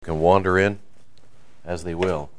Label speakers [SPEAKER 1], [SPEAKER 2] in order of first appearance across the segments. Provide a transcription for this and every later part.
[SPEAKER 1] Can wander in as they will.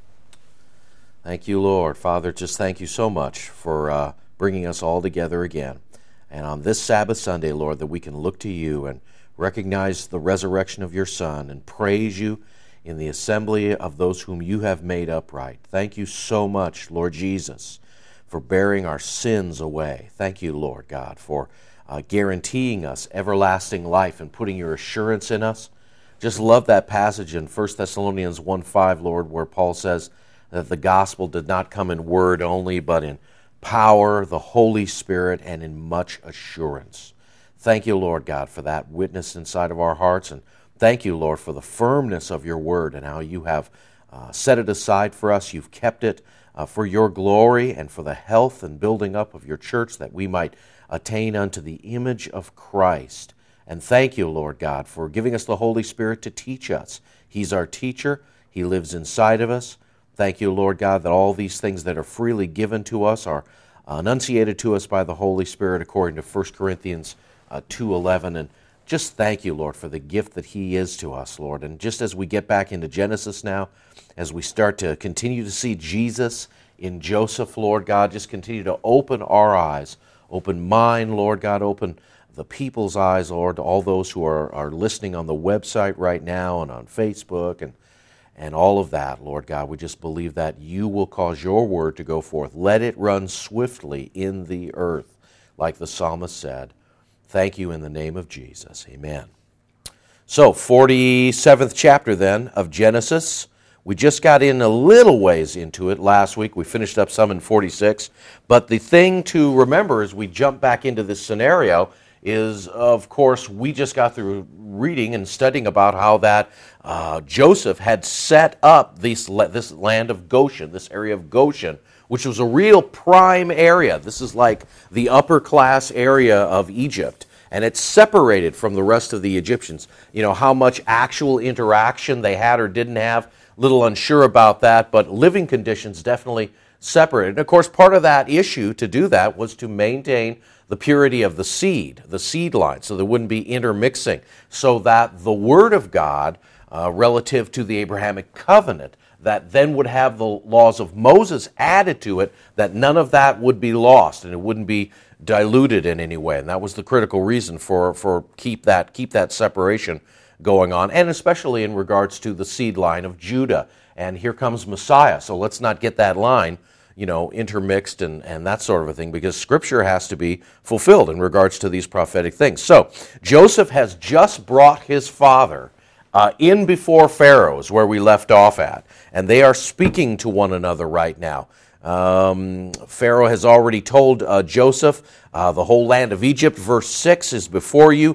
[SPEAKER 1] Thank you, Lord. Father, just thank you so much for bringing us all together again. And on this Sabbath Sunday, Lord, that we can look to you and recognize the resurrection of your Son and praise you in the assembly of those whom you have made upright. Thank you so much, Lord Jesus, for bearing our sins away. Thank you, Lord God, for guaranteeing us everlasting life and putting your assurance in us. Just love that passage in 1 Thessalonians 1:5, Lord, where Paul says that the gospel did not come in word only, but in power, the Holy Spirit, and in much assurance. Thank you, Lord God, for that witness inside of our hearts, and thank you, Lord, for the firmness of your word and how you have set it aside for us. You've kept it for your glory and for the health and building up of your church, that we might attain unto the image of Christ. And thank you, Lord God, for giving us the Holy Spirit to teach us. He's our teacher. He lives inside of us. Thank you, Lord God, that all these things that are freely given to us are enunciated to us by the Holy Spirit according to 1 Corinthians 2:11. And just thank you, Lord, for the gift that he is to us, Lord. And just as we get back into Genesis now, as we start to continue to see Jesus in Joseph, Lord God, just continue to open our eyes, open mine, Lord God, open the people's eyes, Lord, all those who are listening on the website right now and on Facebook and all of that, Lord God. We just believe that you will cause your word to go forth. Let it run swiftly in the earth, like the psalmist said. Thank you in the name of Jesus. Amen. So, 47th chapter then of Genesis. We just got in a little ways into it last week. We finished up some in 46. But the thing to remember as we jump back into this scenario is, of course, we just got through reading and studying about how that Joseph had set up this land of Goshen, this area of Goshen, which was a real prime area. This is like the upper class area of Egypt, and it's separated from the rest of the Egyptians. You know, how much actual interaction they had or didn't have, a little unsure about that, but living conditions definitely separated. And of course, part of that issue to do that was to maintain the purity of the seed line, so there wouldn't be intermixing, so that the Word of God relative to the Abrahamic covenant, that then would have the laws of Moses added to it, that none of that would be lost and it wouldn't be diluted in any way. And that was the critical reason for keep that separation going on, and especially in regards to the seed line of Judah. And here comes Messiah, so let's not get that line intermixed and that sort of a thing, because Scripture has to be fulfilled in regards to these prophetic things. So, Joseph has just brought his father in before Pharaoh, is where we left off at, and they are speaking to one another right now. Pharaoh has already told Joseph, the whole land of Egypt, verse 6, is before you.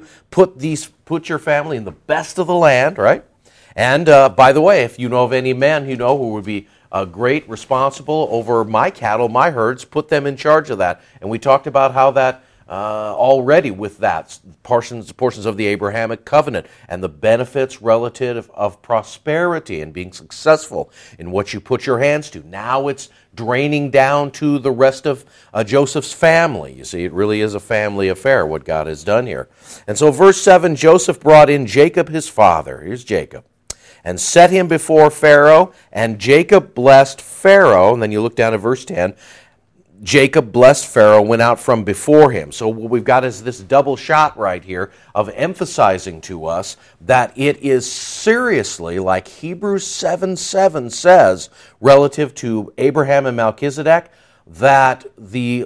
[SPEAKER 1] Put your family in the best of the land, right? And by the way, if you know of any man who would be great, responsible over my cattle, my herds, put them in charge of that. And we talked about how that already with that, portions of the Abrahamic covenant and the benefits relative of prosperity and being successful in what you put your hands to. Now it's draining down to the rest of Joseph's family. You see, it really is a family affair, what God has done here. And so verse 7, Joseph brought in Jacob his father. Here's Jacob. And set him before Pharaoh, and Jacob blessed Pharaoh. And then you look down at verse 10. Jacob blessed Pharaoh, went out from before him. So what we've got is this double shot right here of emphasizing to us that it is seriously, like Hebrews 7:7 says, relative to Abraham and Melchizedek, that the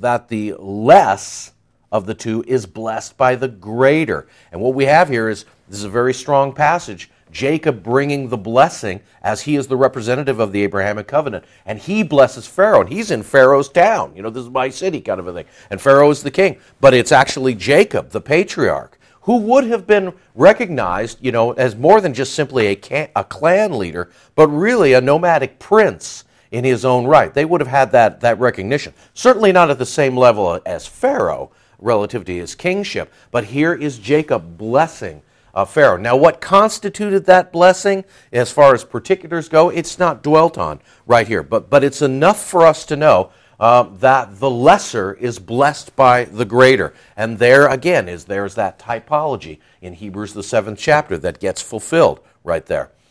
[SPEAKER 1] less of the two is blessed by the greater. And what we have here is, this is a very strong passage, Jacob bringing the blessing as he is the representative of the Abrahamic covenant. And he blesses Pharaoh, and he's in Pharaoh's town. This is my city kind of a thing. And Pharaoh is the king. But it's actually Jacob, the patriarch, who would have been recognized, as more than just simply a clan leader, but really a nomadic prince in his own right. They would have had that recognition. Certainly not at the same level as Pharaoh relative to his kingship. But here is Jacob blessing Pharaoh. Now, what constituted that blessing, as far as particulars go, it's not dwelt on right here. But it's enough for us to know that the lesser is blessed by the greater. And there, again, there's that typology in Hebrews, the 7th chapter, that gets fulfilled right there.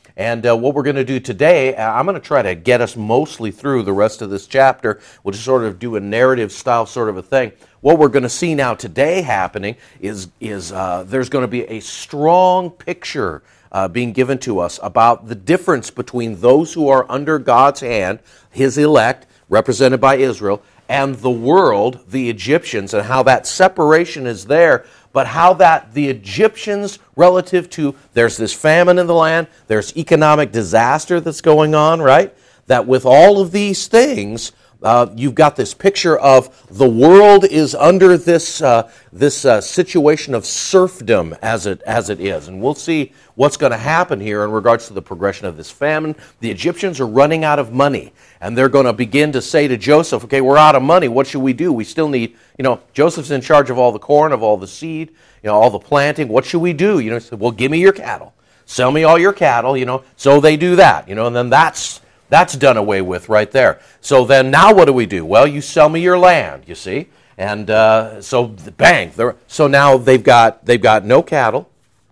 [SPEAKER 1] And what we're going to do today, I'm going to try to get us mostly through the rest of this chapter. We'll just sort of do a narrative style sort of a thing. What we're going to see now today happening is there's going to be a strong picture being given to us about the difference between those who are under God's hand, His elect, represented by Israel, and the world, the Egyptians, and how that separation is there, but how that the Egyptians, relative to, there's this famine in the land, there's economic disaster that's going on, right? That with all of these things, you've got this picture of the world is under this situation of serfdom as it is. And we'll see what's going to happen here in regards to the progression of this famine. The Egyptians are running out of money, and they're going to begin to say to Joseph, okay, we're out of money. What should we do? We still need, Joseph's in charge of all the corn, of all the seed, all the planting. What should we do? He said, well, give me your cattle. Sell me all your cattle, So they do that, and then that's done away with right there. So then now what do we do? Well, you sell me your land, you see. And so bang. So now they've got no cattle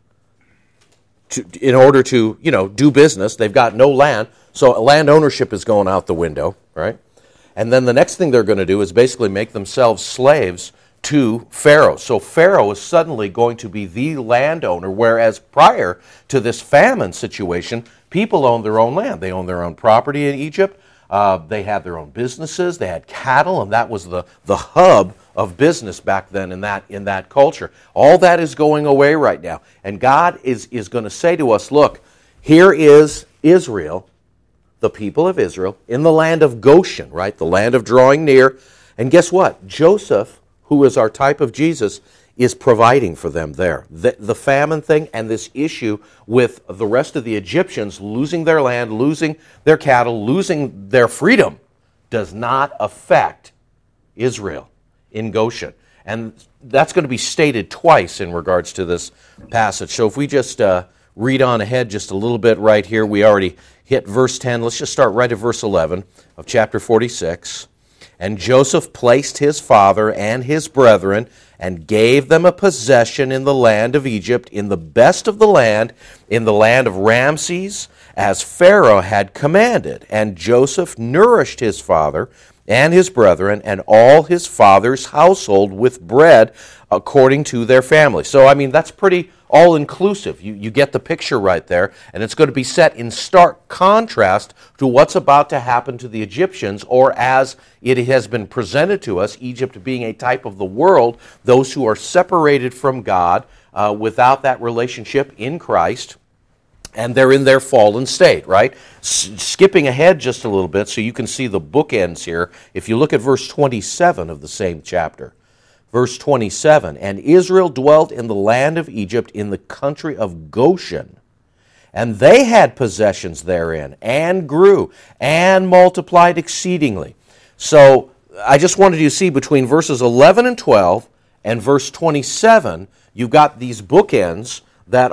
[SPEAKER 1] in order to, do business. They've got no land. So land ownership is going out the window, right? And then the next thing they're going to do is basically make themselves slaves to Pharaoh. So Pharaoh is suddenly going to be the landowner, whereas prior to this famine situation, people owned their own land. They owned their own property in Egypt. They had their own businesses. They had cattle, and that was the hub of business back then in that culture. All that is going away right now. And God is going to say to us, look, here is Israel, the people of Israel, in the land of Goshen, right? The land of drawing near. And guess what? Joseph, who is our type of Jesus, is providing for them there. The famine thing and this issue with the rest of the Egyptians losing their land, losing their cattle, losing their freedom does not affect Israel in Goshen. And that's going to be stated twice in regards to this passage. So if we just read on ahead just a little bit right here, we already hit verse 10. Let's just start right at verse 11 of chapter 46. And Joseph placed his father and his brethren and gave them a possession in the land of Egypt, in the best of the land, in the land of Ramses, as Pharaoh had commanded. And Joseph nourished his father and his brethren and all his father's household with bread according to their family. So, that's pretty all-inclusive. You get the picture right there, and it's going to be set in stark contrast to what's about to happen to the Egyptians, or as it has been presented to us, Egypt being a type of the world, those who are separated from God without that relationship in Christ, and they're in their fallen state, right? Skipping ahead just a little bit so you can see the bookends here. If you look at verse 27 of the same chapter, verse 27, and Israel dwelt in the land of Egypt in the country of Goshen, and they had possessions therein, and grew, and multiplied exceedingly. So I just wanted you to see between verses 11 and 12 and verse 27, you've got these bookends that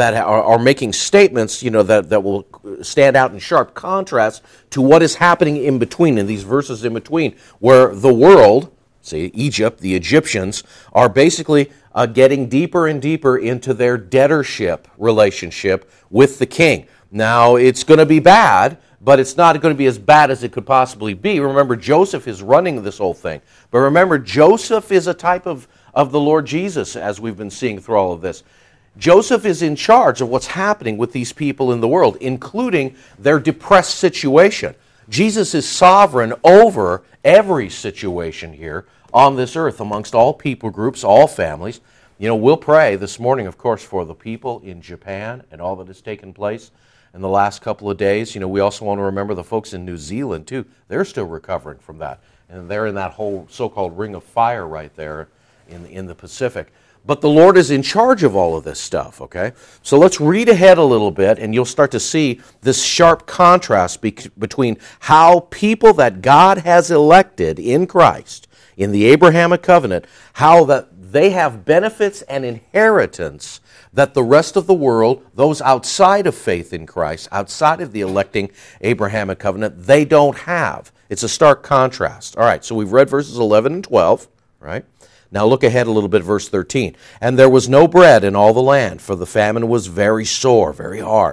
[SPEAKER 1] are making statements, that will stand out in sharp contrast to what is happening in between, in these verses in between, where the world, say Egypt, the Egyptians, are basically getting deeper and deeper into their debtorship relationship with the king. Now, it's going to be bad, but it's not going to be as bad as it could possibly be. Remember, Joseph is running this whole thing. But remember, Joseph is a type of the Lord Jesus, as we've been seeing through all of this. Joseph is in charge of what's happening with these people in the world, including their depressed situation. Jesus is sovereign over every situation here on this earth, amongst all people groups, all families. We'll pray this morning, of course, for the people in Japan and all that has taken place in the last couple of days. We also want to remember the folks in New Zealand, too. They're still recovering from that. And they're in that whole so-called ring of fire right there in the Pacific. But the Lord is in charge of all of this stuff, okay? So let's read ahead a little bit, and you'll start to see this sharp contrast between how people that God has elected in Christ, in the Abrahamic covenant, how that they have benefits and inheritance that the rest of the world, those outside of faith in Christ, outside of the electing Abrahamic covenant, they don't have. It's a stark contrast. All right, so we've read verses 11 and 12, right? Now look ahead a little bit, verse 13. And there was no bread in all the land, for the famine was very sore, very hard.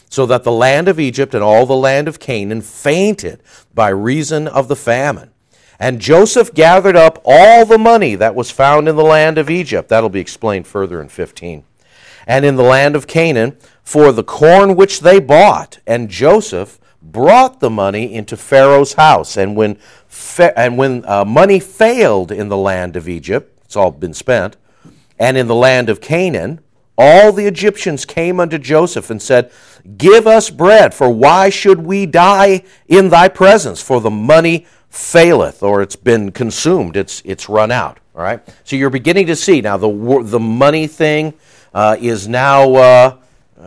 [SPEAKER 1] so that the land of Egypt and all the land of Canaan fainted by reason of the famine. And Joseph gathered up all the money that was found in the land of Egypt. That'll be explained further in 15. And in the land of Canaan, for the corn which they bought. And Joseph brought the money into Pharaoh's house. And when money failed in the land of Egypt, it's all been spent, and in the land of Canaan, all the Egyptians came unto Joseph and said, Give us bread, for why should we die in thy presence? For the money faileth, or it's been consumed, it's run out. All right. So you're beginning to see now the money thing is now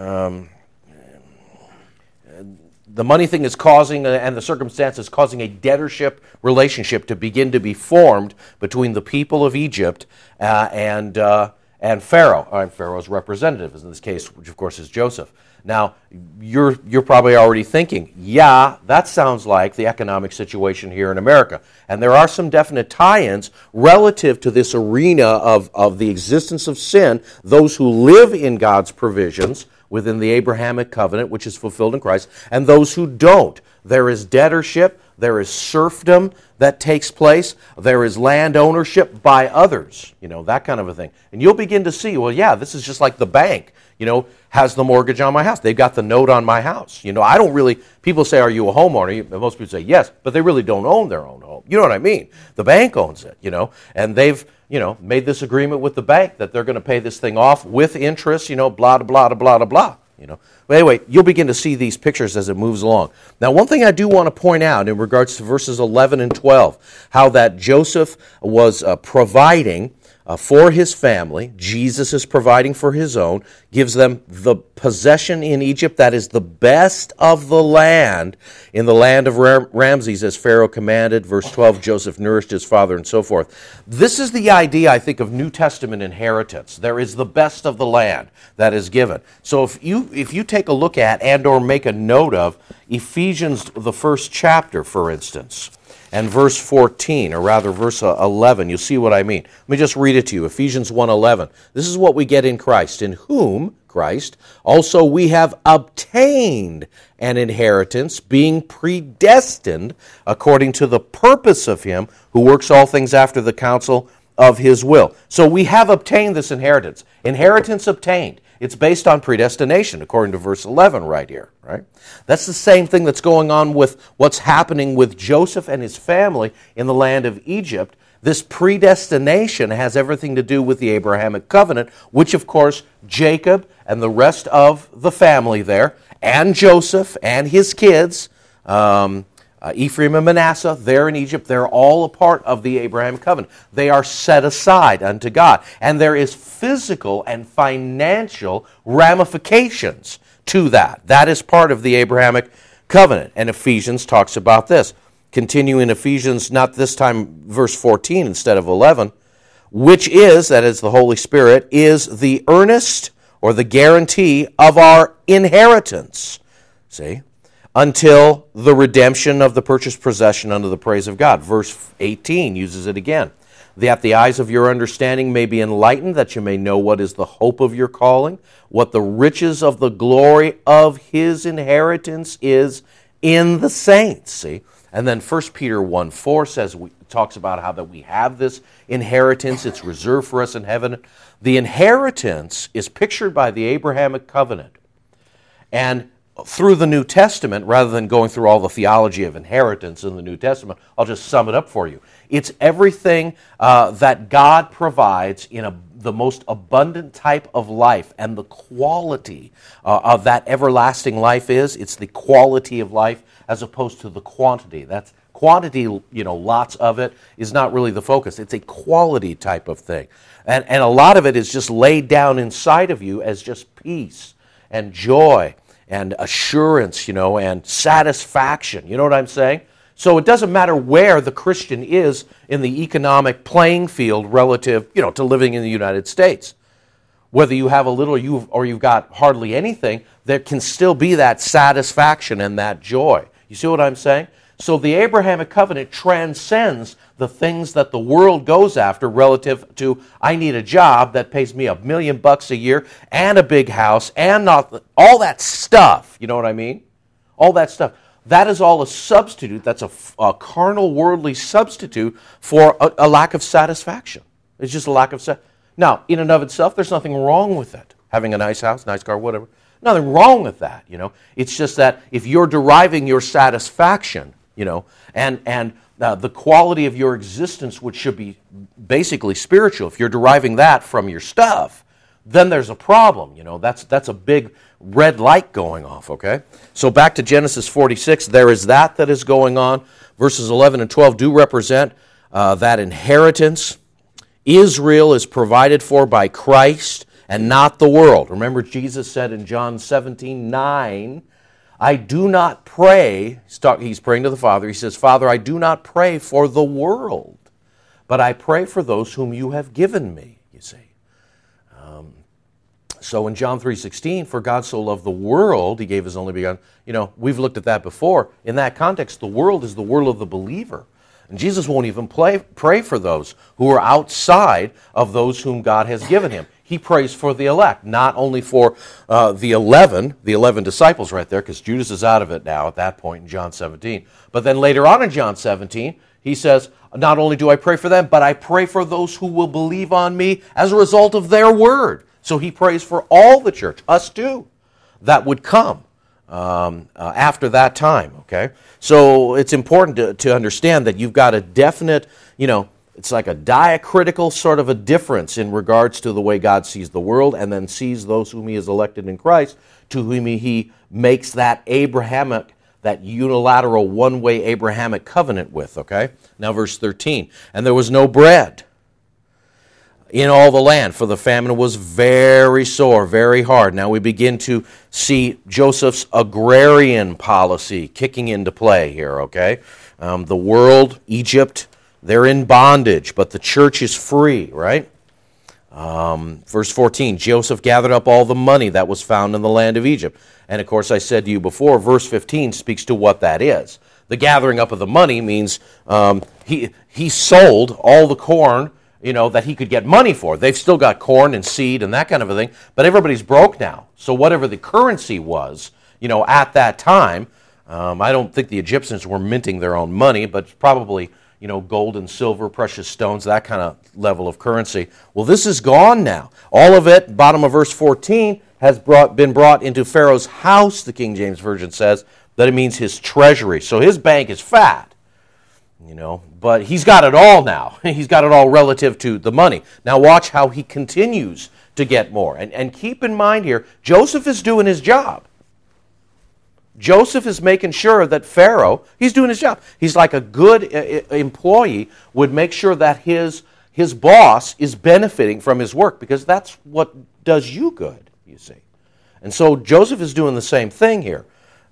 [SPEAKER 1] the money thing is causing, and the circumstances causing a debtorship relationship to begin to be formed between the people of Egypt and Pharaoh, Pharaoh's representative, in this case, which of course is Joseph. Now, you're probably already thinking, yeah, that sounds like the economic situation here in America. And there are some definite tie-ins relative to this arena of the existence of sin, those who live in God's provisions within the Abrahamic covenant, which is fulfilled in Christ, and those who don't. There is debtorship, there is serfdom that takes place, there is land ownership by others, that kind of a thing. And you'll begin to see, well, yeah, this is just like the bank, has the mortgage on my house. They've got the note on my house. I don't really, people say, are you a homeowner? Most people say yes, but they really don't own their own home. You know what I mean? The bank owns it, and they've, made this agreement with the bank that they're going to pay this thing off with interest, blah, blah, blah, blah, blah. But anyway, you'll begin to see these pictures as it moves along. Now, one thing I do want to point out in regards to verses 11 and 12, how that Joseph was providing for his family, Jesus is providing for his own, gives them the possession in Egypt that is the best of the land, in the land of Ramses, as Pharaoh commanded. Verse 12, Joseph nourished his father, and so forth. This is the idea, I think, of New Testament inheritance. There is the best of the land that is given. So if you take a look at and or make a note of Ephesians, the first chapter, for instance, and verse 14, or rather verse 11, you'll see what I mean. Let me just read it to you. Ephesians 1:11. This is what we get in Christ, in whom, Christ, also we have obtained an inheritance, being predestined according to the purpose of him who works all things after the counsel of his will. So we have obtained this inheritance. Inheritance obtained. It's based on predestination, according to verse 11 right here, right? That's the same thing that's going on with what's happening with Joseph and his family in the land of Egypt. This predestination has everything to do with the Abrahamic covenant, which, of course, Jacob and the rest of the family there, and Joseph and his kids, Ephraim and Manasseh, there in Egypt, they're all a part of the Abraham covenant. They are set aside unto God. And there is physical and financial ramifications to that. That is part of the Abrahamic covenant. And Ephesians talks about this. Continuing Ephesians, not this time verse 14 instead of 11, which is, that is the Holy Spirit, is the earnest or the guarantee of our inheritance. See? Until the redemption of the purchased possession unto the praise of God. Verse 18 uses it again. That the eyes of your understanding may be enlightened, that you may know what is the hope of your calling, what the riches of the glory of his inheritance is in the saints. See? And then 1 Peter 1:4 talks about how that we have this inheritance. It's reserved for us in heaven. The inheritance is pictured by the Abrahamic covenant. And through the New Testament, rather than going through all the theology of inheritance in the New Testament, I'll just sum it up for you. It's everything that God provides in the most abundant type of life, and the quality of that everlasting life it's the quality of life as opposed to the quantity. That's quantity, lots of it is not really the focus. It's a quality type of thing. And a lot of it is just laid down inside of you as just peace and joy and assurance, and satisfaction. You know what I'm saying? So it doesn't matter where the Christian is in the economic playing field relative, to living in the United States. Whether you have a little or you've got hardly anything, there can still be that satisfaction and that joy. You see what I'm saying? So the Abrahamic covenant transcends the things that the world goes after relative to, I need a job that pays me $1 million a year and a big house and not all that stuff. You know what I mean? All that stuff. That is all a substitute. That's a carnal, worldly substitute for a lack of satisfaction. It's just a lack of satisfaction. Now, in and of itself, there's nothing wrong with it. Having a nice house, nice car, whatever. Nothing wrong with that, you know. It's just that if you're deriving your satisfaction, you know, and the quality of your existence, which should be basically spiritual, if you're deriving that from your stuff, then there's a problem, you know. That's a big red light going off, okay? So back to Genesis 46, there is that is going on. Verses 11 and 12 do represent that inheritance. Israel is provided for by Christ and not the world. Remember, Jesus said in John 17:9, I do not pray, he's praying to the Father, he says, Father, I do not pray for the world, but I pray for those whom you have given me, you see. So in John 3:16, for God so loved the world, he gave his only begotten. You know, we've looked at that before. In that context, the world is the world of the believer. And Jesus won't even pray for those who are outside of those whom God has given him. He prays for the elect, not only for the 11 disciples right there, because Judas is out of it now at that point in John 17. But then later on in John 17, he says, not only do I pray for them, but I pray for those who will believe on me as a result of their word. So he prays for all the church, us too, that would come after that time, okay? So it's important to understand that you've got a definite, you know, it's like a diacritical sort of a difference in regards to the way God sees the world and then sees those whom he has elected in Christ, to whom he makes that Abrahamic, that unilateral one-way Abrahamic covenant with, okay? Now verse 13, and there was no bread in all the land, for the famine was very sore, very hard. Now we begin to see Joseph's agrarian policy kicking into play here, okay? The world, Egypt, they're in bondage, but the church is free, right? Verse 14, Joseph gathered up all the money that was found in the land of Egypt. And of course, I said to you before, verse 15 speaks to what that is. The gathering up of the money means he sold all the corn, you know, that he could get money for. They've still got corn and seed and that kind of a thing, but everybody's broke now. So whatever the currency was, you know, at that time, I don't think the Egyptians were minting their own money, but probably, you know, gold and silver, precious stones, that kind of level of currency. Well, this is gone now. All of it, bottom of verse 14, has been brought into Pharaoh's house, the King James Version says, that it means his treasury. So his bank is fat. You know, but he's got it all now. He's got it all relative to the money. Now watch how he continues to get more. And keep in mind here, Joseph is doing his job. Joseph is making sure that Pharaoh, he's doing his job. He's like a good employee would make sure that his boss is benefiting from his work, because that's what does you good, you see. And so Joseph is doing the same thing here.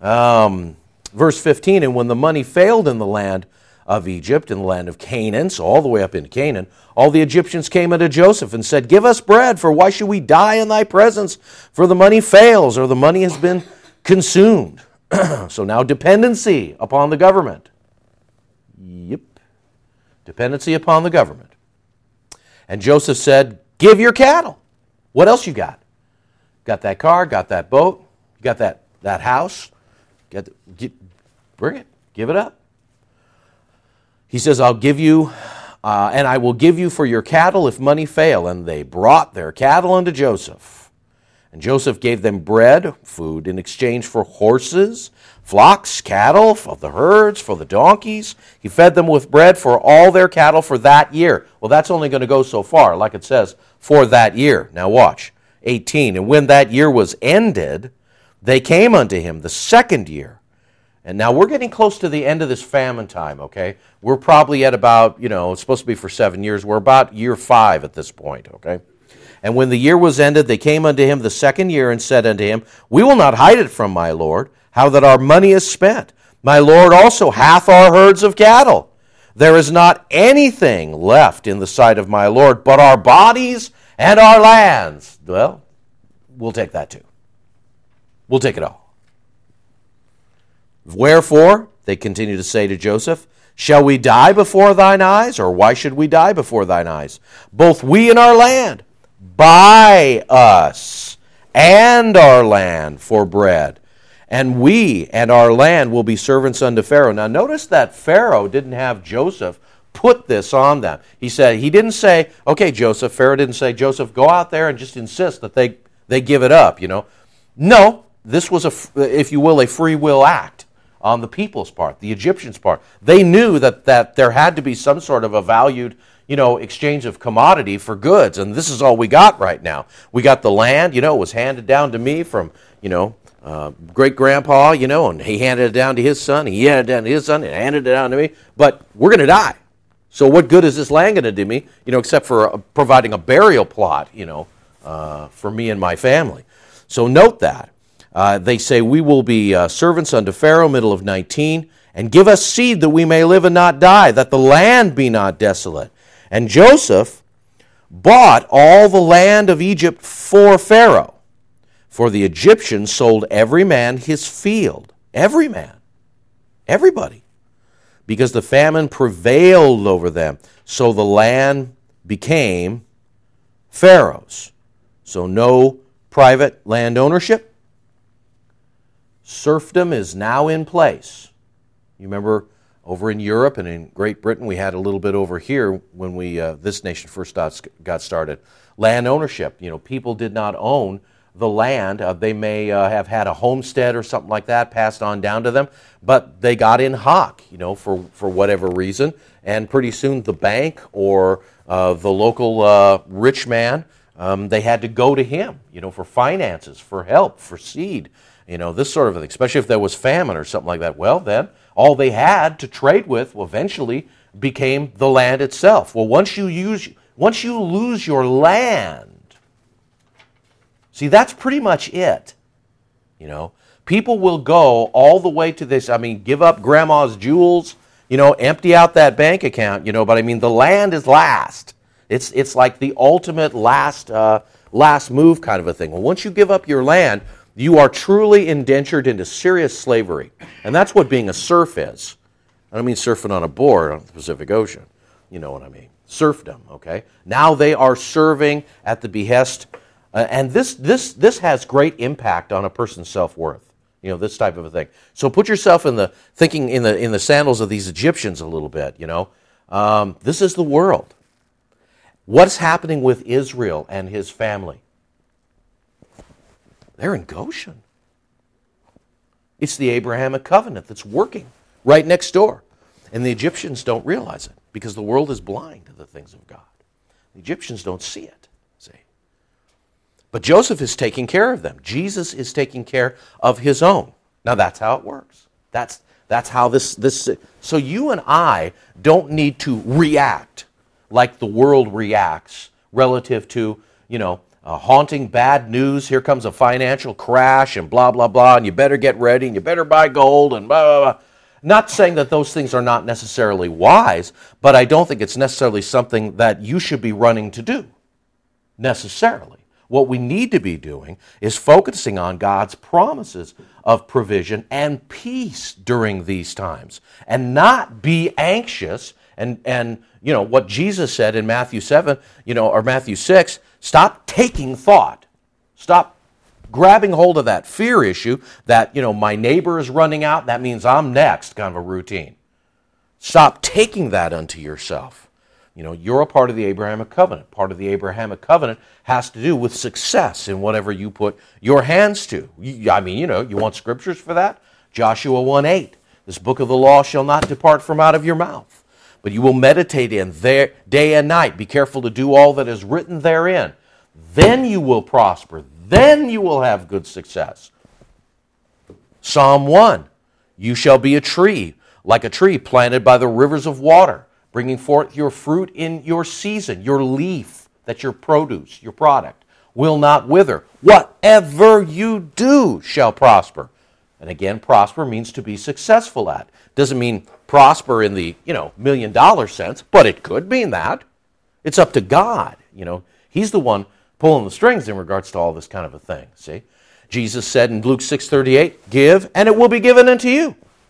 [SPEAKER 1] Verse 15, and when the money failed in the land of Egypt, in the land of Canaan, so all the way up into Canaan, all the Egyptians came unto Joseph and said, give us bread, for why should we die in thy presence? For the money fails, or the money has been consumed. So now dependency upon the government. Yep. Dependency upon the government. And Joseph said, give your cattle. What else you got? Got that car, got that boat, got that house. Bring it. Give it up. He says, I'll give you, and I will give you for your cattle if money fail. And they brought their cattle unto Joseph. And Joseph gave them bread, food, in exchange for horses, flocks, cattle, for the herds, for the donkeys. He fed them with bread for all their cattle for that year. Well, that's only going to go so far, like it says, for that year. Now watch, 18. And when that year was ended, they came unto him the second year. And now we're getting close to the end of this famine time, okay? We're probably at about, it's supposed to be for 7 years. We're about year 5 at this point, okay? And when the year was ended, they came unto him the second year and said unto him, we will not hide it from my Lord, how that our money is spent. My Lord also hath our herds of cattle. There is not anything left in the sight of my Lord but our bodies and our lands. Well, we'll take that too. We'll take it all. Wherefore, they continue to say to Joseph, "Shall we die before thine eyes? Or why should we die before thine eyes? Both we and our land. Buy us and our land for bread, and we and our land will be servants unto Pharaoh." Now notice that Pharaoh didn't have Joseph put this on them. He didn't say, "Okay, Joseph," Pharaoh didn't say, "Joseph, go out there and just insist that they give it up," No, this was, if you will, a free will act on the people's part, the Egyptians' part. They knew that there had to be some sort of a valued exchange of commodity for goods, and this is all we got right now. We got the land, it was handed down to me from, great-grandpa, and he handed it down to his son, he handed it down to his son, and handed it down to me, but we're going to die. So what good is this land going to do me, except for providing a burial plot, for me and my family. So note that. They say, "We will be servants unto Pharaoh," middle of 19, "and give us seed that we may live and not die, that the land be not desolate." And Joseph bought all the land of Egypt for Pharaoh, for the Egyptians sold every man his field. Every man. Everybody. Because the famine prevailed over them. So the land became Pharaoh's. So no private land ownership. Serfdom is now in place. You remember over in Europe and in Great Britain, we had a little bit over here when this nation first got started. Land ownership. People did not own the land. They may have had a homestead or something like that passed on down to them, but they got in hock, for whatever reason, and pretty soon the bank or the local rich man, they had to go to him, for finances, for help, for seed, this sort of thing, especially if there was famine or something like that. Well, then, all they had to trade with eventually became the land itself. Well, once you lose your land, see, that's pretty much it. People will go all the way to this. Give up grandma's jewels, empty out that bank account, but the land is last. It's like the ultimate last move kind of a thing. Well, once you give up your land, you are truly indentured into serious slavery. And that's what being a serf is. I don't mean surfing on a board on the Pacific Ocean. You know what I mean. Serfdom, okay? Now they are serving at the behest. And this has great impact on a person's self-worth. This type of a thing. So put yourself in the sandals of these Egyptians a little bit, This is the world. What's happening with Israel and his family? They're in Goshen. It's the Abrahamic covenant that's working right next door. And the Egyptians don't realize it because the world is blind to the things of God. The Egyptians don't see it, see. But Joseph is taking care of them. Jesus is taking care of his own. Now that's how it works. That's how this. So you and I don't need to react like the world reacts relative to, haunting bad news. Here comes a financial crash and blah, blah, blah, and you better get ready and you better buy gold and blah, blah, blah. Not saying that those things are not necessarily wise, but I don't think it's necessarily something that you should be running to do, necessarily. What we need to be doing is focusing on God's promises of provision and peace during these times, and not be anxious and what Jesus said in Matthew 7, or Matthew 6, stop taking thought. Stop grabbing hold of that fear issue that, my neighbor is running out, that means I'm next, kind of a routine. Stop taking that unto yourself. You're a part of the Abrahamic covenant. Part of the Abrahamic covenant has to do with success in whatever you put your hands to. You want scriptures for that? Joshua 1:8. This book of the law shall not depart from out of your mouth, but you will meditate in there day and night. Be careful to do all that is written therein. Then you will prosper. Then you will have good success. Psalm 1. You shall be a tree, like a tree planted by the rivers of water, bringing forth your fruit in your season. Your leaf, that's your produce, your product, will not wither. Whatever you do shall prosper. And again, prosper means to be successful at. Doesn't mean prosper in the, $1 million sense, but it could mean that. It's up to God. He's the one pulling the strings in regards to all this kind of a thing. See? Jesus said in Luke 6:38, give, and it will be given unto you.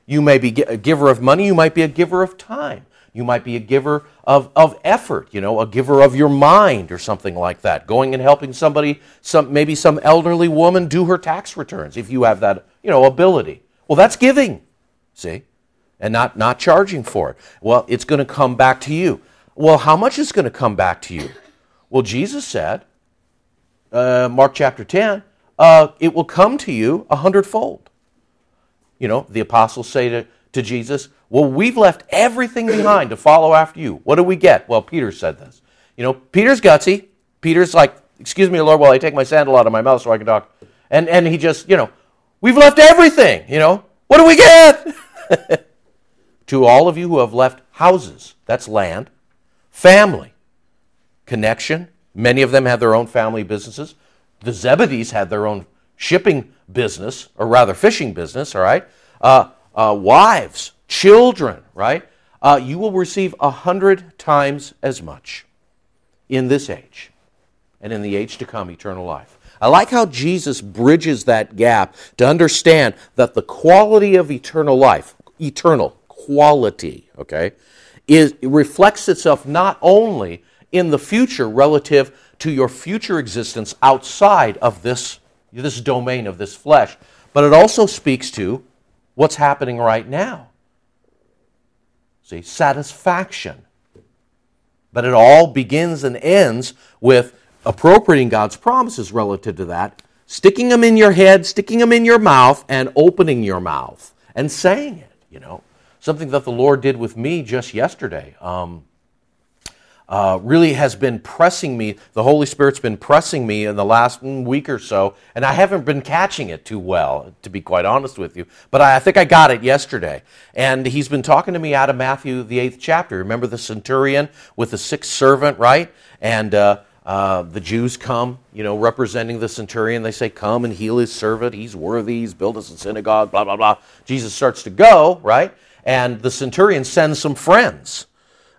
[SPEAKER 1] You may be a giver of money. You might be a giver of time. You might be a giver of effort, a giver of your mind or something like that. Going and helping somebody, maybe some elderly woman do her tax returns if you have that, ability. Well, that's giving, see? And not charging for it. Well, it's going to come back to you. Well, how much is going to come back to you? Well, Jesus said, Mark chapter 10, it will come to you 100-fold. The apostles say to Jesus, well, we've left everything behind to follow after you. What do we get? Well, Peter said this. Peter's gutsy. Peter's like, excuse me, Lord, while I take my sandal out of my mouth so I can talk. And he just, we've left everything, What do we get? To all of you who have left houses, that's land, family, connection. Many of them had their own family businesses. The Zebedees had their own shipping business, or rather fishing business, all right? Wives, children, right? You will receive 100 times as much in this age and in the age to come, eternal life. I like how Jesus bridges that gap to understand that the quality of eternal life, eternal quality, okay, it reflects itself not only in the future relative to your future existence outside of this domain of this flesh, but it also speaks to what's happening right now. See, satisfaction. But it all begins and ends with appropriating God's promises relative to that, sticking them in your head, sticking them in your mouth, and opening your mouth and saying it, Something that the Lord did with me just yesterday. Really has been pressing me. The Holy Spirit's been pressing me in the last week or so, and I haven't been catching it too well, to be quite honest with you. But I think I got it yesterday. And He's been talking to me out of Matthew, the 8th chapter. Remember the centurion with the sick servant, right? And the Jews come, representing the centurion. They say, come and heal his servant. He's worthy. He's built us a synagogue, blah, blah, blah. Jesus starts to go, right? And the centurion sends some friends.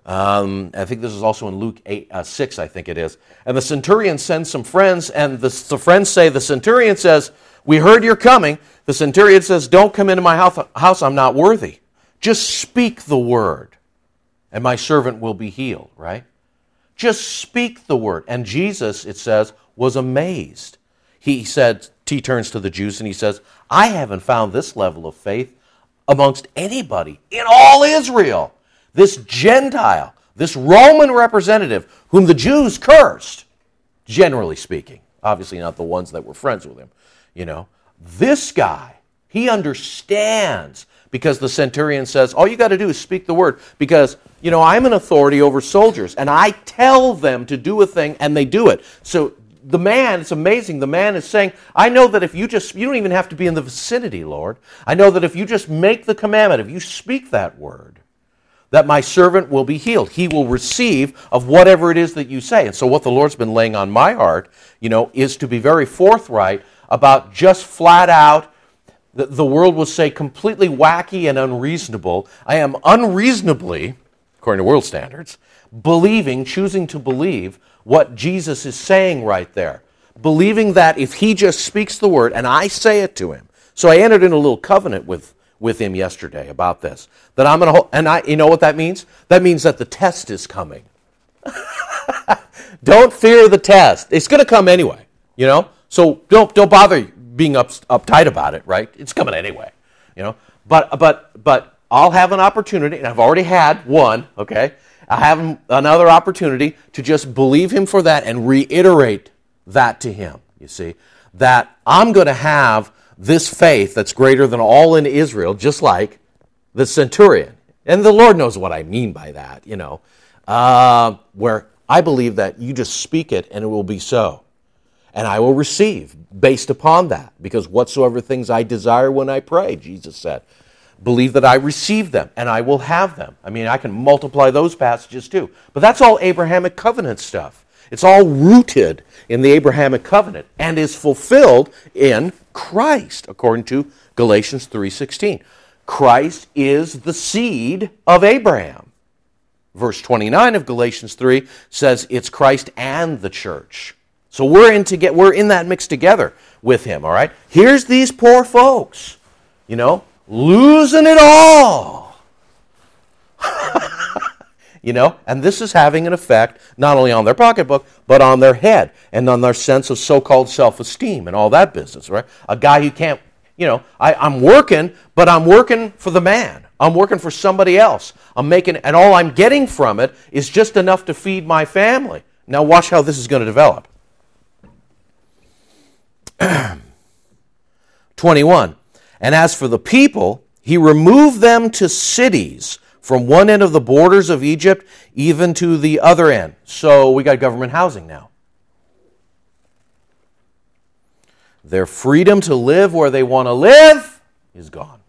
[SPEAKER 1] I think this is also in Luke 6, I think it is. And the centurion sends some friends, and the friends say, the centurion says, we heard you're coming. The centurion says, don't come into my house, I'm not worthy. Just speak the word, and my servant will be healed, right? Just speak the word. And Jesus, it says, was amazed. He turns to the Jews and he says, I haven't found this level of faith amongst anybody in all Israel. This Gentile, this Roman representative, whom the Jews cursed, generally speaking, obviously not the ones that were friends with him, this guy, he understands, because the centurion says, all you got to do is speak the word, because, I'm an authority over soldiers, and I tell them to do a thing, and they do it. So the man, it's amazing, the man is saying, I know that if you don't even have to be in the vicinity, Lord. I know that if you just make the commandment, if you speak that word, that my servant will be healed. He will receive of whatever it is that you say. And so what the Lord's been laying on my heart, is to be very forthright about just flat out, the world will say completely wacky and unreasonable. I am unreasonably, according to world standards, choosing to believe what Jesus is saying right there. Believing that if he just speaks the word and I say it to him. So I entered into a little covenant with him yesterday about this. That I'm going to, and you know what that means? That means that the test is coming. Don't fear the test. It's going to come anyway, So don't bother being uptight about it, right? It's coming anyway, But I'll have an opportunity, and I've already had one, okay? I have another opportunity to just believe him for that and reiterate that to him, you see. That I'm going to have this faith that's greater than all in Israel, just like the centurion. And the Lord knows what I mean by that, where I believe that you just speak it and it will be so. And I will receive based upon that, because whatsoever things I desire when I pray, Jesus said, believe that I receive them and I will have them. I mean, I can multiply those passages too. But that's all Abrahamic covenant stuff. It's all rooted in the Abrahamic covenant and is fulfilled in Christ, according to Galatians 3:16. Christ is the seed of Abraham. Verse 29 of Galatians 3 says it's Christ and the church. So we're in that mix together with him, all right? Here's these poor folks, losing it all. And this is having an effect not only on their pocketbook, but on their head and on their sense of so-called self-esteem and all that business, right? A guy who can't, I'm working, but I'm working for the man. I'm working for somebody else. And all I'm getting from it is just enough to feed my family. Now watch how this is going to develop. 21. And as for the people, he removed them to cities from one end of the borders of Egypt even to the other end. So we got government housing now. Their freedom to live where they want to live is gone.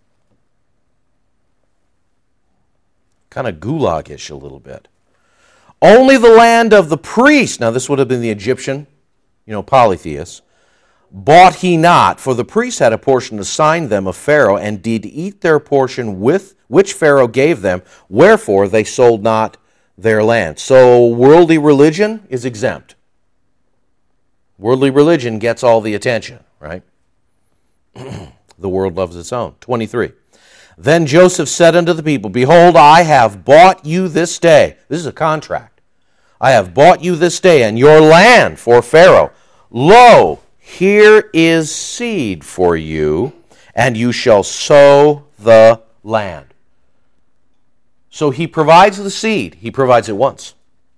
[SPEAKER 1] Kind of gulag-ish a little bit. Only the land of the priests, now this would have been the Egyptian, polytheists, bought he not, for the priests had a portion assigned them of Pharaoh, and did eat their portion with which Pharaoh gave them, wherefore they sold not their land. So worldly religion is exempt. Worldly religion gets all the attention, right? The world loves its own. 23. Then Joseph said unto the people, Behold, I have bought you this day. This is a contract. I have bought you this day and your land for Pharaoh. Lo, here is seed for you, and you shall sow the land. So he provides the seed. He provides it once.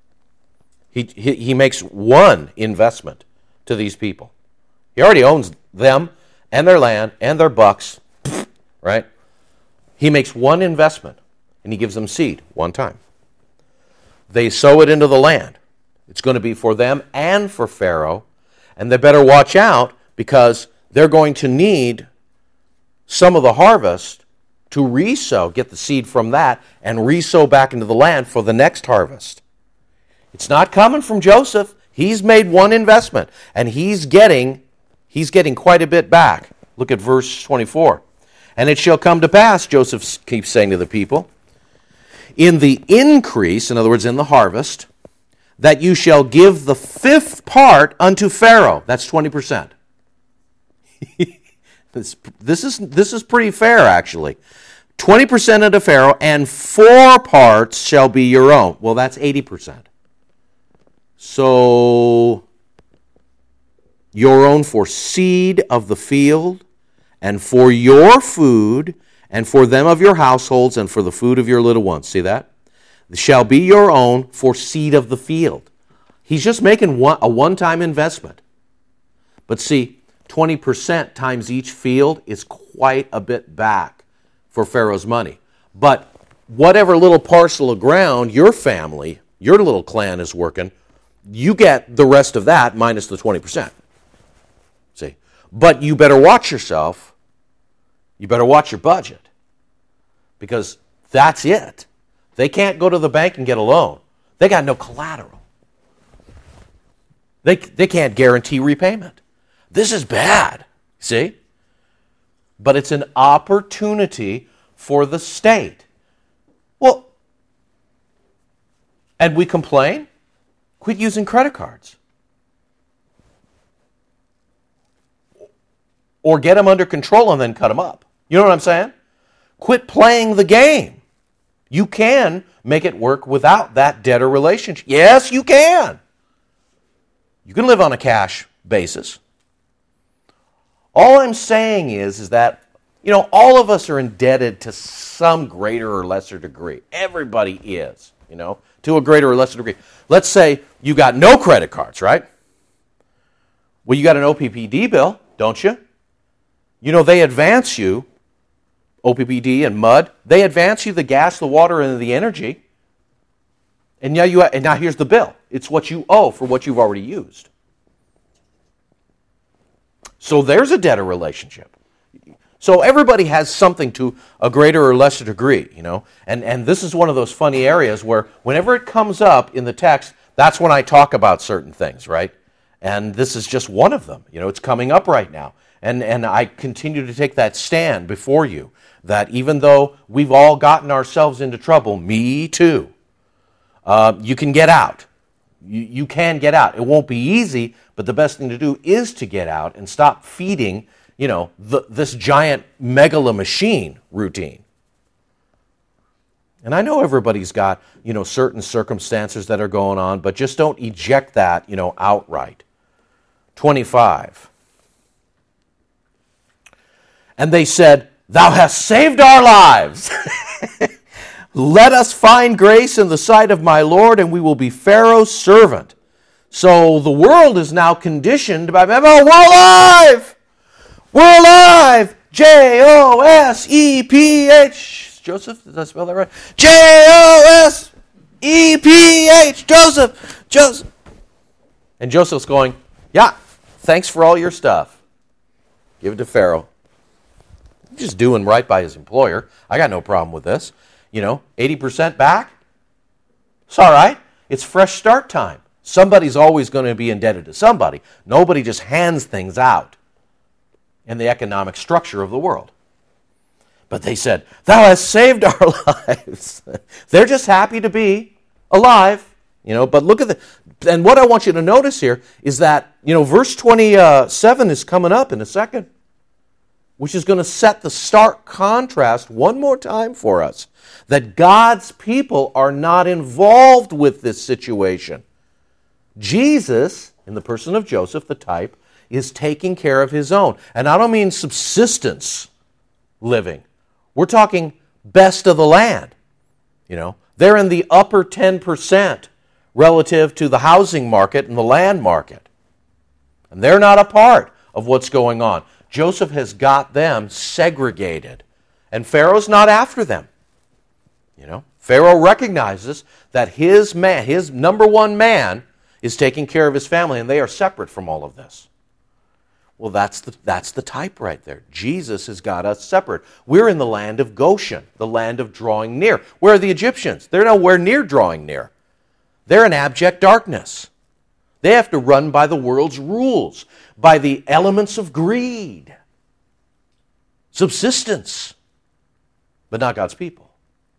[SPEAKER 1] He makes one investment to these people. He already owns them and their land and their bucks, right? He makes one investment, and he gives them seed one time. They sow it into the land. It's going to be for them and for Pharaoh, and they better watch out because they're going to need some of the harvest to re-sow, get the seed from that, and re-sow back into the land for the next harvest. It's not coming from Joseph. He's made one investment, and he's getting quite a bit back. Look at verse 24. And it shall come to pass, Joseph keeps saying to the people, in the increase, in other words, in the harvest, that you shall give the fifth part unto Pharaoh. That's 20%. This is pretty fair, actually. 20% unto Pharaoh, and 4 parts shall be your own. Well, that's 80%. So, your own for seed of the field, and for your food, and for them of your households, and for the food of your little ones. See that? Shall be your own for seed of the field. He's just making a one-time investment. But see, 20% times each field is quite a bit back for Pharaoh's money. But whatever little parcel of ground your family, your little clan is working, you get the rest of that minus the 20%. See? But you better watch yourself. You better watch your budget. Because that's it. They can't go to the bank and get a loan. They got no collateral. They can't guarantee repayment. This is bad. See? But it's an opportunity for the state. Well, and we complain? Quit using credit cards. Or get them under control and then cut them up. You know what I'm saying? Quit playing the game. You can make it work without that debtor relationship. Yes, you can. You can live on a cash basis. All I'm saying is that, all of us are indebted to some greater or lesser degree. Everybody is, to a greater or lesser degree. Let's say you got no credit cards, right? Well, you got an OPPD bill, don't you? They advance you, OPPD and MUD, they advance you the gas, the water, and the energy. And now here's the bill. It's what you owe for what you've already used. So there's a debtor relationship. So everybody has something to a greater or lesser degree, And this is one of those funny areas where whenever it comes up in the text, that's when I talk about certain things, right? And this is just one of them. It's coming up right now. And I continue to take that stand before you that even though we've all gotten ourselves into trouble, me too, you can get out. You can get out. It won't be easy, but the best thing to do is to get out and stop feeding, this giant megala machine routine. And I know everybody's got, certain circumstances that are going on, but just don't eject that, outright. 25. And they said, "Thou hast saved our lives. Let us find grace in the sight of my Lord, and we will be Pharaoh's servant." So the world is now conditioned by, "Oh, we're alive! We're alive! Joseph. Joseph, did I spell that right? Joseph. Joseph. And Joseph's going, "Yeah, thanks for all your stuff. Give it to Pharaoh. He's just doing right by his employer. I got no problem with this. 80% back? It's all right. It's fresh start time. Somebody's always going to be indebted to somebody. Nobody just hands things out in the economic structure of the world." But they said, "Thou hast saved our lives." They're just happy to be alive, But look at and what I want you to notice here is that, verse 27 is coming up in a second, which is going to set the stark contrast one more time for us, that God's people are not involved with this situation. Jesus, in the person of Joseph, the type, is taking care of his own. And I don't mean subsistence living. We're talking best of the land. They're in the upper 10% relative to the housing market and the land market. And they're not a part of what's going on. Joseph has got them segregated. And Pharaoh's not after them. Pharaoh recognizes that his number one man is taking care of his family, and they are separate from all of this. Well, that's the type right there. Jesus has got us separate. We're in the land of Goshen, the land of drawing near. Where are the Egyptians? They're nowhere near drawing near. They're in abject darkness. They have to run by the world's rules, by the elements of greed, subsistence, but not God's people.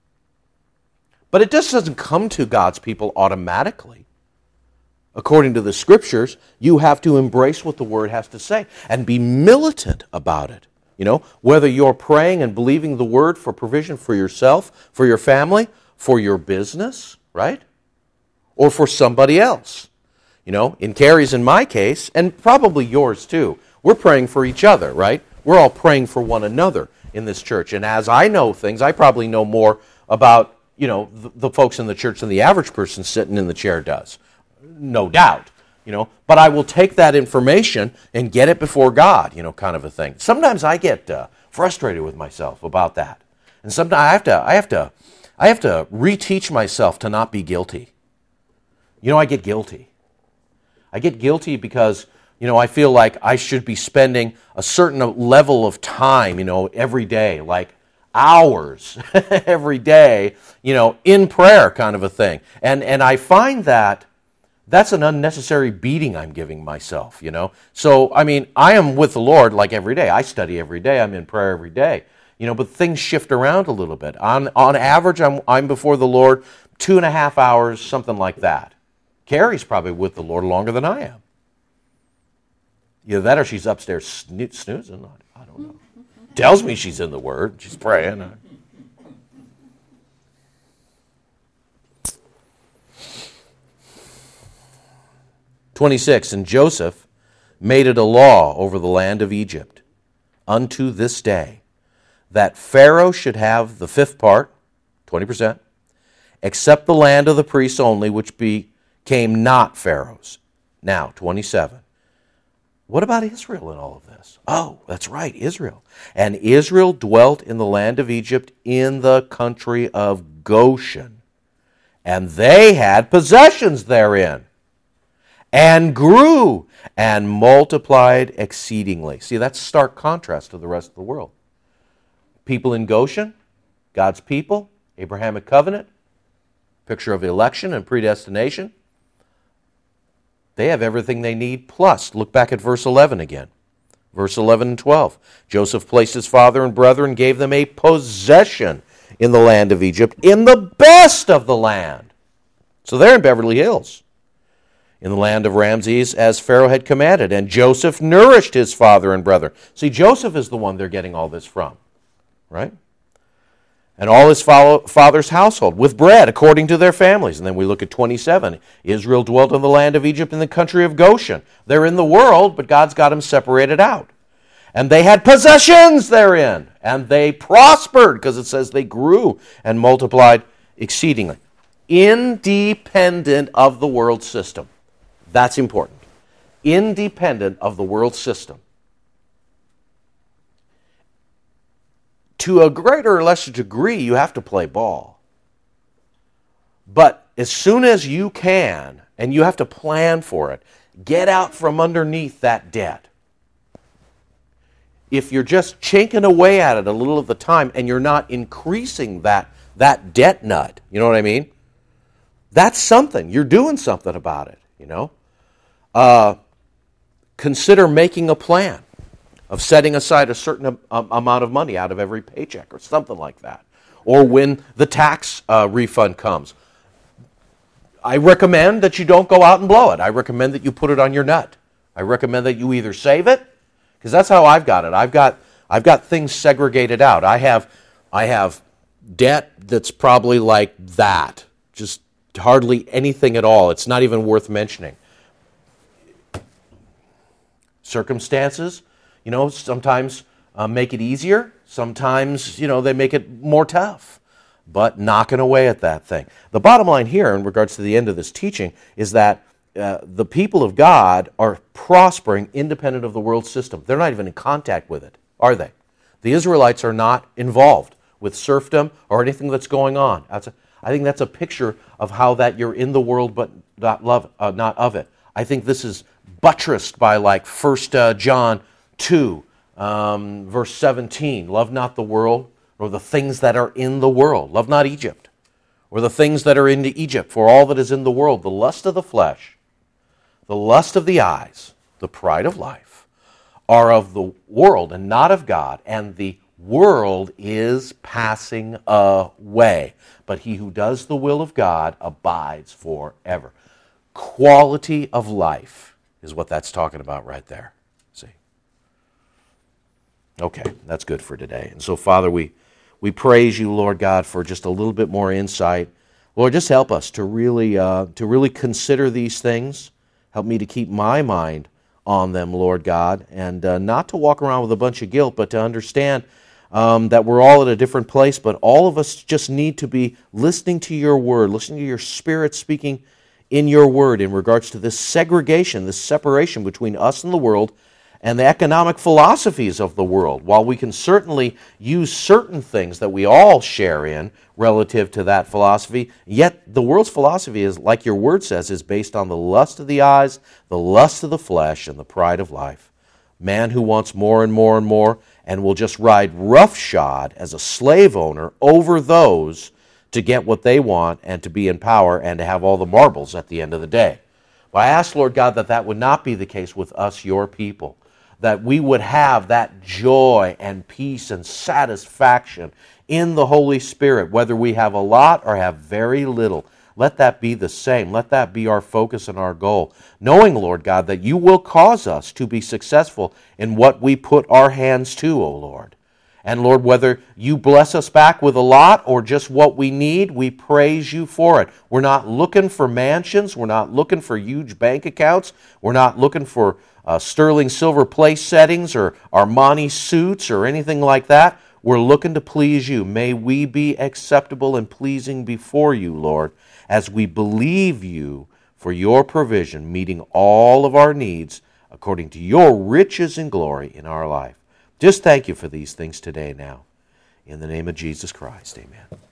[SPEAKER 1] But it just doesn't come to God's people automatically. According to the Scriptures, you have to embrace what the Word has to say and be militant about it. Whether you're praying and believing the Word for provision for yourself, for your family, for your business, right? Or for somebody else. In Carrie's and my case, and probably yours too, we're praying for each other, right? We're all praying for one another in this church. And as I know things, I probably know more about, the folks in the church than the average person sitting in the chair does. No doubt, but I will take that information and get it before God, kind of a thing. Sometimes I get frustrated with myself about that, and sometimes I have to reteach myself to not be guilty. I get guilty. I get guilty because I feel like I should be spending a certain level of time, every day, like hours every day, in prayer, kind of a thing, and I find that. That's an unnecessary beating I'm giving myself, So, I am with the Lord like every day. I study every day. I'm in prayer every day, but things shift around a little bit. On average, I'm before the Lord 2.5 hours, something like that. Carrie's probably with the Lord longer than I am. Either that or she's upstairs snoozing. I don't know. Tells me she's in the Word. She's praying. 26, and Joseph made it a law over the land of Egypt unto this day, that Pharaoh should have the fifth part, 20%, except the land of the priests only, which became not Pharaoh's. Now, 27. What about Israel in all of this? Oh, that's right, Israel. And Israel dwelt in the land of Egypt in the country of Goshen, and they had possessions therein, and grew and multiplied exceedingly. See, that's stark contrast to the rest of the world. People in Goshen, God's people, Abrahamic covenant, picture of election and predestination. They have everything they need, plus, look back at verse 11 again. Verse 11 and 12. Joseph placed his father and brethren, gave them a possession in the land of Egypt, in the best of the land. So they're in Beverly Hills. in the land of Ramses as Pharaoh had commanded. And Joseph nourished his father and brother. See, Joseph is the one they're getting all this from, right? And all his father's household with bread according to their families. And then we look at 27. Israel dwelt in the land of Egypt in the country of Goshen. They're in the world, but God's got them separated out. And they had possessions therein, and they prospered, because it says they grew and multiplied exceedingly. Independent of the world system. That's important. Independent of the world system. To a greater or lesser degree, you have to play ball. But as soon as you can, and you have to plan for it, get out from underneath that debt. If you're just chinking away at it a little at the time and you're not increasing that debt nut, you know what I mean? That's something. You're doing something about it, you know? Consider making a plan of setting aside a certain amount of money out of every paycheck or something like that. Or when the tax refund comes. I recommend that you don't go out and blow it. I recommend that you put it on your nut. I recommend that you either save it, because that's how I've got it. I've got things segregated out. I have debt that's probably like that, just hardly anything at all. It's not even worth mentioning. Circumstances, you know, sometimes make it easier. Sometimes, you know, they make it more tough. But knocking away at that thing. The bottom line here, in regards to the end of this teaching, is that the people of God are prospering independent of the world system. They're not even in contact with it, are they? The Israelites are not involved with serfdom or anything that's going on. I think that's a picture of how that you're in the world but not of it. I think this is buttressed by like 1 John 2, verse 17. Love not the world or the things that are in the world. Love not Egypt or the things that are in Egypt. For all that is in the world, the lust of the flesh, the lust of the eyes, the pride of life, are of the world and not of God, and the world is passing away. But he who does the will of God abides forever. Quality of life is what that's talking about right there. See? Okay, that's good for today. And so, Father, we praise you, Lord God, for just a little bit more insight. Lord, just help us to really consider these things. Help me to keep my mind on them, Lord God, and not to walk around with a bunch of guilt, but to understand that we're all at a different place, but all of us just need to be listening to your word, listening to your Spirit speaking in your word in regards to this segregation, this separation between us and the world and the economic philosophies of the world. While we can certainly use certain things that we all share in relative to that philosophy, yet the world's philosophy is, like your word says, is based on the lust of the eyes, the lust of the flesh, and the pride of life. Man who wants more and more and more and will just ride roughshod as a slave owner over those to get what they want and to be in power and to have all the marbles at the end of the day. But I ask, Lord God, that would not be the case with us, your people. That we would have that joy and peace and satisfaction in the Holy Spirit, whether we have a lot or have very little. Let that be the same. Let that be our focus and our goal. Knowing, Lord God, that you will cause us to be successful in what we put our hands to, O Lord. And Lord, whether you bless us back with a lot or just what we need, we praise you for it. We're not looking for mansions. We're not looking for huge bank accounts. We're not looking for sterling silver place settings or Armani suits or anything like that. We're looking to please you. May we be acceptable and pleasing before you, Lord, as we believe you for your provision, meeting all of our needs according to your riches and glory in our life. Just thank you for these things today now. In the name of Jesus Christ, amen.